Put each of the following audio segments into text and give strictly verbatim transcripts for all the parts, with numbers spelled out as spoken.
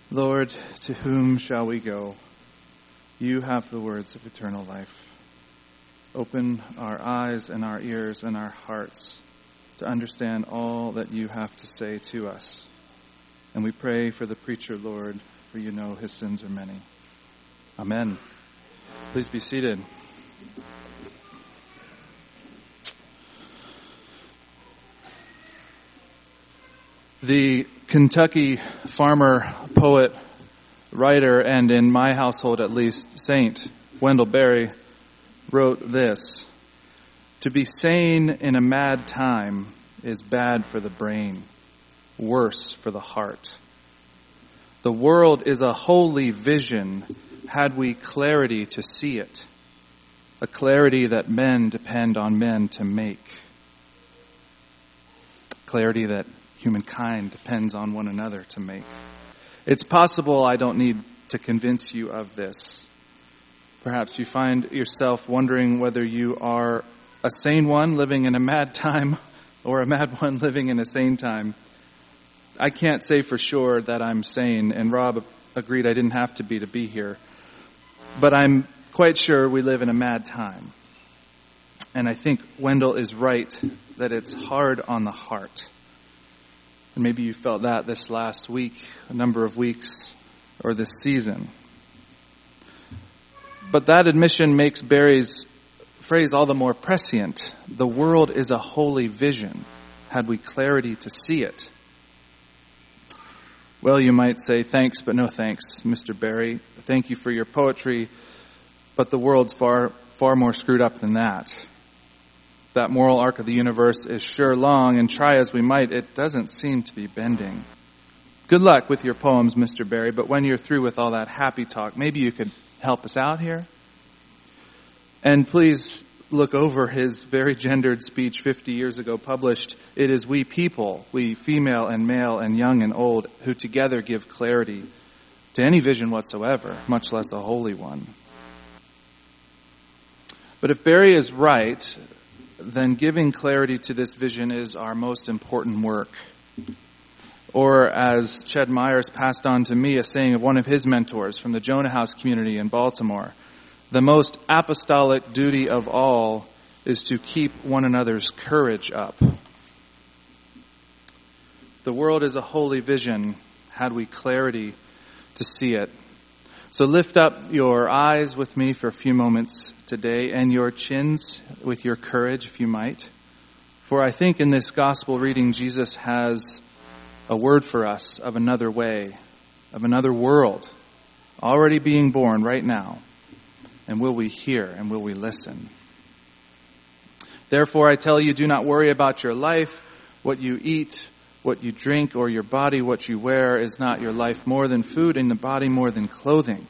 Lord, to whom shall we go? You have the words of eternal life. Open our eyes and our ears and our hearts to understand all that you have to say to us. And we pray for the preacher, Lord, for you know his sins are many. Amen. Please be seated. The Kentucky farmer, poet, writer, and in my household at least, saint, Wendell Berry, wrote this: "To be sane in a mad time is bad for the brain, worse for the heart. The world is a holy vision had we clarity to see it, a clarity that men depend on men to make, clarity that humankind depends on one another to make. It's possible I don't need to convince you of this. Perhaps you find yourself wondering whether you are a sane one living in a mad time or a mad one living in a sane time. I can't say for sure that I'm sane, and Rob agreed I didn't have to be to be here. But I'm quite sure we live in a mad time. And I think Wendell is right that it's hard on the heart. And maybe you felt that this last week, a number of weeks, or this season. But that admission makes Berry's phrase all the more prescient. The world is a holy vision, had we clarity to see it. Well, you might say, thanks, but no thanks, Mister Berry. Thank you for your poetry, but the world's far, far more screwed up than that. That moral arc of the universe is sure long, and try as we might, it doesn't seem to be bending. Good luck with your poems, Mister Berry, but when you're through with all that happy talk, maybe you could help us out here? And please look over his very gendered speech fifty years ago published. It is we people, we female and male and young and old, who together give clarity to any vision whatsoever, much less a holy one. But if Berry is right, then giving clarity to this vision is our most important work. Or as Ched Myers passed on to me, a saying of one of his mentors from the Jonah House community in Baltimore, the most apostolic duty of all is to keep one another's courage up. The world is a holy vision, had we clarity to see it. So lift up your eyes with me for a few moments today, and your chins with your courage, if you might. For I think in this gospel reading, Jesus has a word for us of another way, of another world, already being born right now. And will we hear and will we listen? Therefore, I tell you, do not worry about your life, what you eat, what you drink, or your body, what you wear. Is not your life more than food, and the body more than clothing?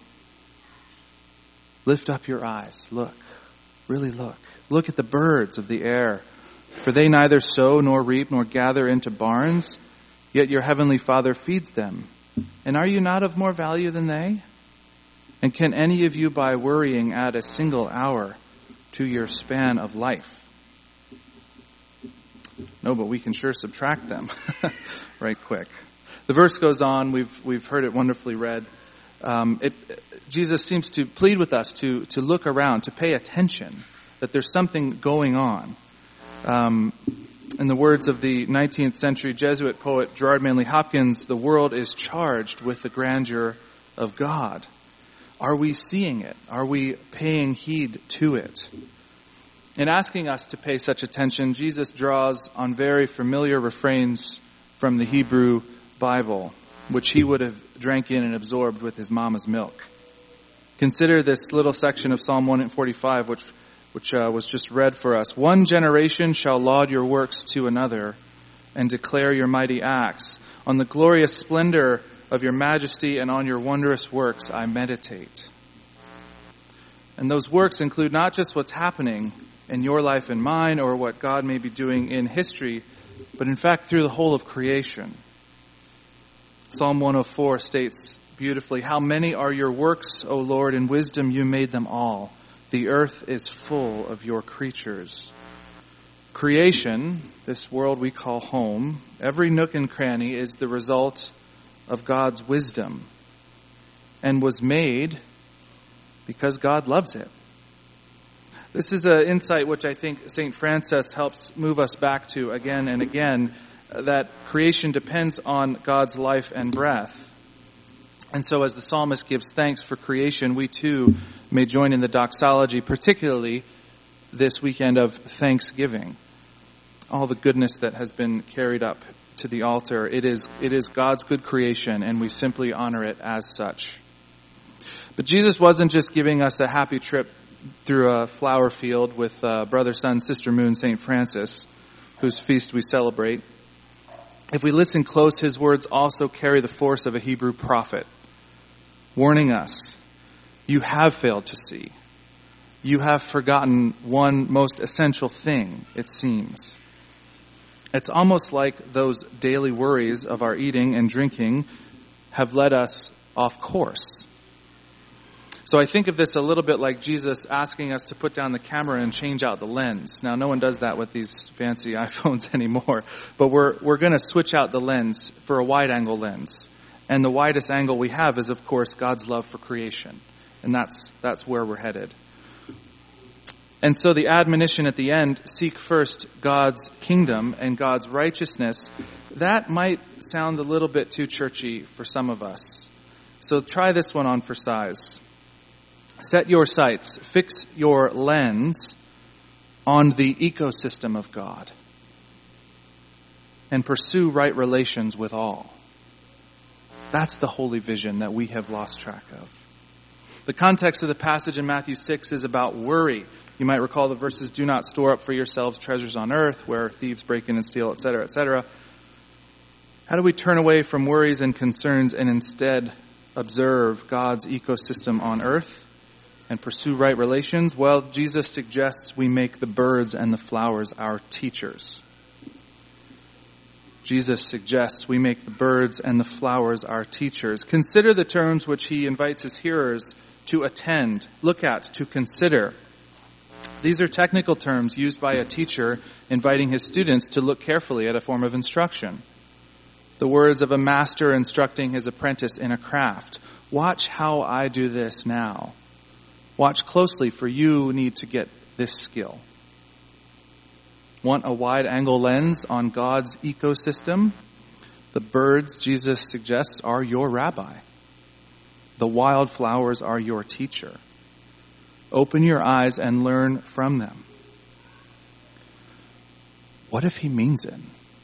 Lift up your eyes. Look. Really look. Look at the birds of the air. For they neither sow nor reap nor gather into barns, yet your heavenly Father feeds them. And are you not of more value than they? And can any of you, by worrying, add a single hour to your span of life? No, but we can sure subtract them right quick. The verse goes on. We've we've heard it wonderfully read. Um, it, Jesus seems to plead with us to to look around, to pay attention, that there's something going on. Um, in the words of the nineteenth century Jesuit poet Gerard Manley Hopkins, the world is charged with the grandeur of God. Are we seeing it? Are we paying heed to it? In asking us to pay such attention, Jesus draws on very familiar refrains from the Hebrew Bible, which he would have drank in and absorbed with his mama's milk. Consider this little section of Psalm one forty-five, which which uh, was just read for us. One generation shall laud your works to another and declare your mighty acts. On the glorious splendor of your majesty and on your wondrous works I meditate. And those works include not just what's happening in your life and mine, or what God may be doing in history, but in fact through the whole of creation. Psalm one oh four states beautifully, how many are your works, O Lord, in wisdom you made them all. The earth is full of your creatures. Creation, this world we call home, every nook and cranny is the result of God's wisdom, and was made because God loves it. This is an insight which I think Saint Francis helps move us back to again and again, that creation depends on God's life and breath. And so as the psalmist gives thanks for creation, we too may join in the doxology, particularly this weekend of Thanksgiving. All the goodness that has been carried up to the altar, it is, it is God's good creation, and we simply honor it as such. But Jesus wasn't just giving us a happy trip through a flower field with uh, brother, sun, sister, moon, Saint Francis, whose feast we celebrate. If we listen close, his words also carry the force of a Hebrew prophet, warning us, you have failed to see. You have forgotten one most essential thing, it seems. It's almost like those daily worries of our eating and drinking have led us off course. So I think of this a little bit like Jesus asking us to put down the camera and change out the lens. Now, no one does that with these fancy iPhones anymore, but we're we're going to switch out the lens for a wide-angle lens. And the widest angle we have is, of course, God's love for creation. And that's that's where we're headed. And so the admonition at the end, seek first God's kingdom and God's righteousness, that might sound a little bit too churchy for some of us. So try this one on for size. Set your sights, fix your lens on the ecosystem of God, and pursue right relations with all. That's the holy vision that we have lost track of. The context of the passage in Matthew six is about worry. You might recall the verses, do not store up for yourselves treasures on earth, where thieves break in and steal, et cetera, et cetera. How do we turn away from worries and concerns and instead observe God's ecosystem on earth and pursue right relations? Well, Jesus suggests we make the birds and the flowers our teachers. Jesus suggests we make the birds and the flowers our teachers. Consider the terms which he invites his hearers to attend, look at, to consider. These are technical terms used by a teacher inviting his students to look carefully at a form of instruction. The words of a master instructing his apprentice in a craft. Watch how I do this now. Watch closely, for you need to get this skill. Want a wide-angle lens on God's ecosystem? The birds, Jesus suggests, are your rabbi. The wildflowers are your teacher. Open your eyes and learn from them. What if he means it?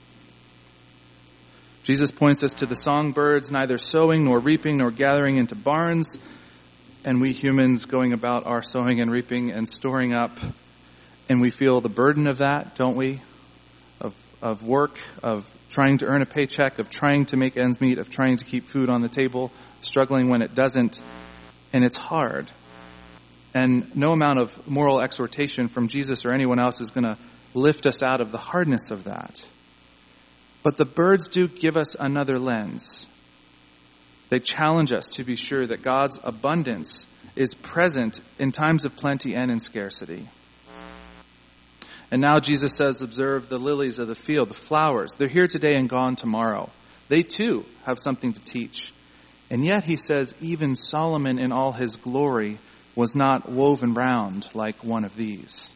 Jesus points us to the songbirds, neither sowing nor reaping nor gathering into barns, and we humans going about our sowing and reaping and storing up, and we feel the burden of that, don't we? Of of work, of trying to earn a paycheck, of trying to make ends meet, of trying to keep food on the table, struggling when it doesn't, and it's hard. And no amount of moral exhortation from Jesus or anyone else is going to lift us out of the hardness of that. But the birds do give us another lens. They challenge us to be sure that God's abundance is present in times of plenty and in scarcity. And now Jesus says, observe the lilies of the field, the flowers. They're here today and gone tomorrow. They too have something to teach. And yet he says, even Solomon in all his glory was not woven round like one of these.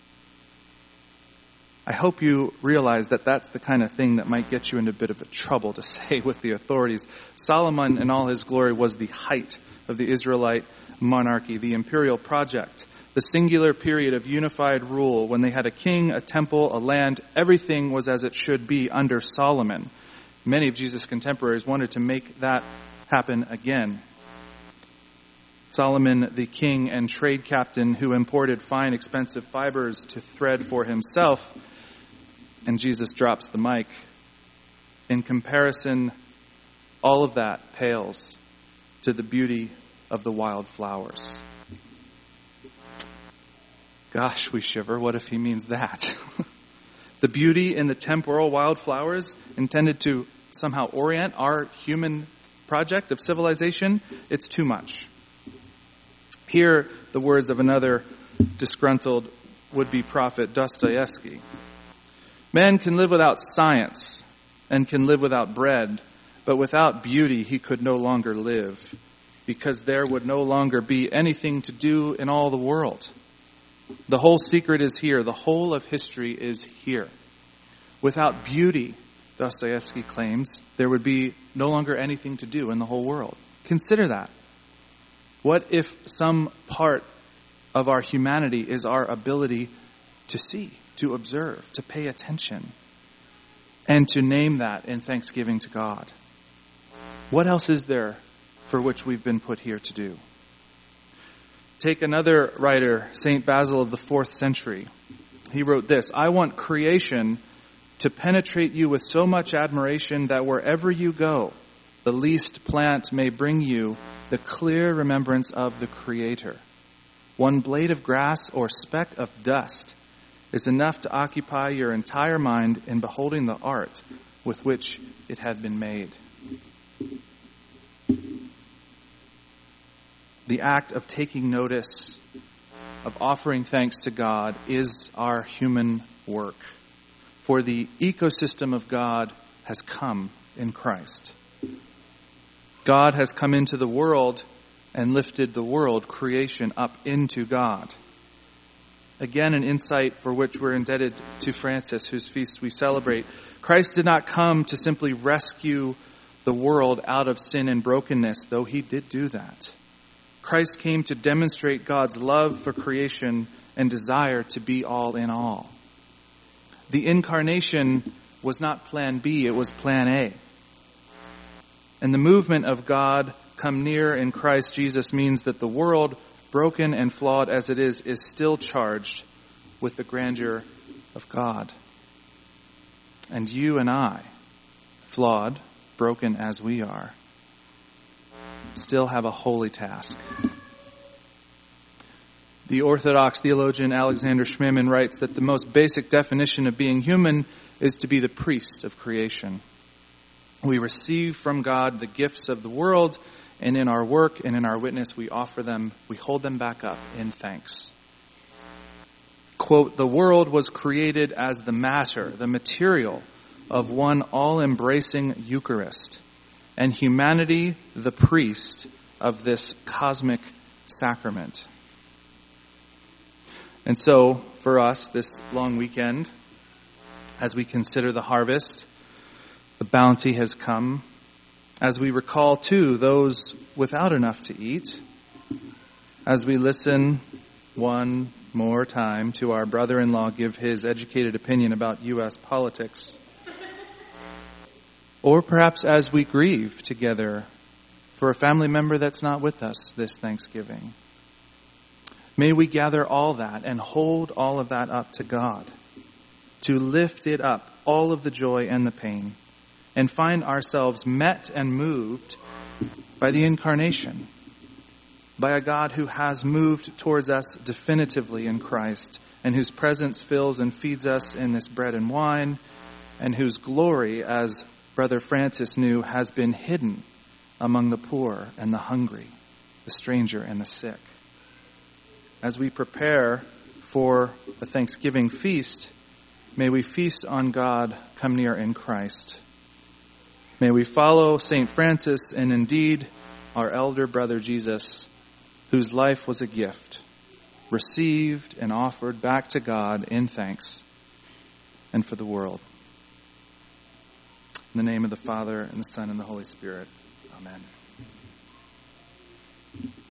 I hope you realize that that's the kind of thing that might get you into a bit of a trouble to say with the authorities. Solomon in all his glory was the height of the Israelite monarchy, the imperial project, the singular period of unified rule when they had a king, a temple, a land. Everything was as it should be under Solomon. Many of Jesus' contemporaries wanted to make that happen again. Solomon, the king and trade captain who imported fine, expensive fibers to thread for himself, and Jesus drops the mic. In comparison, all of that pales to the beauty of the wild flowers. Gosh, we shiver. What if he means that? The beauty in the temporal wildflowers intended to somehow orient our human project of civilization, it's too much. Hear the words of another disgruntled would-be prophet, Dostoevsky. Man can live without science and can live without bread, but without beauty he could no longer live. because there would no longer be anything to do in all the world. The whole secret is here. The whole of history is here. Without beauty, Dostoevsky claims, there would be no longer anything to do in the whole world. Consider that. What if some part of our humanity is our ability to see, to observe, to pay attention, and to name that in thanksgiving to God? What else is there for which we've been put here to do? Take another writer, Saint Basil of the fourth century. He wrote this: I want creation to penetrate you with so much admiration that wherever you go, the least plant may bring you the clear remembrance of the Creator. One blade of grass or speck of dust is enough to occupy your entire mind in beholding the art with which it had been made. The act of taking notice, of offering thanks to God, is our human work. For the ecosystem of God has come in Christ. God has come into the world and lifted the world, creation, up into God. Again, an insight for which we're indebted to Francis, whose feast we celebrate. Christ did not come to simply rescue the world out of sin and brokenness, though he did do that. Christ came to demonstrate God's love for creation and desire to be all in all. The incarnation was not plan B, it was plan A. And the movement of God come near in Christ Jesus means that the world, broken and flawed as it is, is still charged with the grandeur of God. And you and I, flawed, broken as we are, still have a holy task. The Orthodox theologian Alexander Schmemann writes that the most basic definition of being human is to be the priest of creation. We receive from God the gifts of the world, and in our work and in our witness we offer them, we hold them back up in thanks. Quote, the world was created as the matter, the material of one all-embracing Eucharist, and humanity the priest of this cosmic sacrament. And so, for us, this long weekend, as we consider the harvest, the bounty has come, as we recall, too, those without enough to eat, as we listen one more time to our brother-in-law give his educated opinion about U S politics, or perhaps as we grieve together for a family member that's not with us this Thanksgiving. May we gather all that and hold all of that up to God, to lift it up, all of the joy and the pain, and find ourselves met and moved by the incarnation, by a God who has moved towards us definitively in Christ, and whose presence fills and feeds us in this bread and wine, and whose glory, as Brother Francis knew, has been hidden among the poor and the hungry, the stranger and the sick. As we prepare for the Thanksgiving feast, may we feast on God come near in Christ. May we follow Saint Francis and indeed our elder brother Jesus, whose life was a gift, received and offered back to God in thanks and for the world. In the name of the Father, and the Son, and the Holy Spirit. Amen.